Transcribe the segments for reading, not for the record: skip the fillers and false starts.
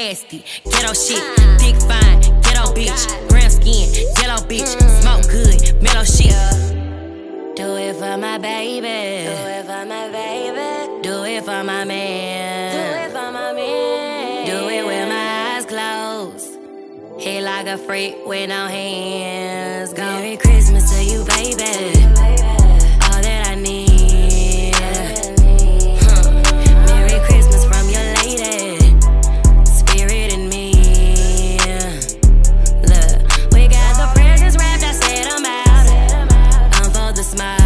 nasty, ghetto shit, thick fine, ghetto bitch, brown skin, yellow bitch, smoke good, mellow shit. Do it for my baby, do it for my baby, do it for my man, do it for my man, do it with my eyes closed, hit like a freak with no hands. Go. Merry Christmas to you, baby. All that I need. Merry Christmas from your lady, spirit in me. Look, we got the presents wrapped. I said I'm out. I'm for the smile.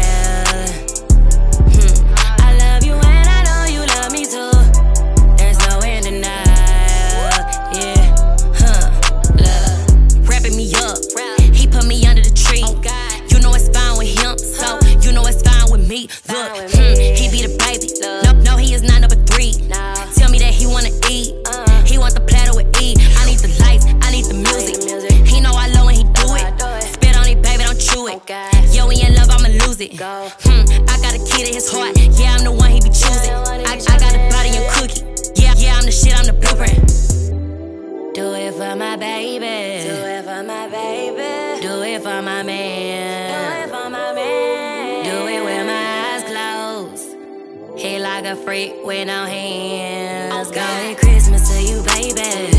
I love you and I know you love me too. There's no end denial. Yeah, look, wrapping me up. He put me under the tree. You know it's fine with him, so you know it's fine with me. Look, he be the baby. No, he is not number 3. Tell me that he wanna eat. He want the platter with E. I need the lights, I need the music. He know I love when he do it. Spit on it, baby, don't chew it. Yo, we in love, I'ma lose it. I got a key to his heart. Yeah, I'm the one he be choosing. I got the body and cookie. Yeah, I'm the shit, I'm the blueprint. Do it for my baby, do it for my baby, do it for my man, do it for my man, do it with my eyes closed, hit like a freak with no hands. Merry Christmas to you, baby.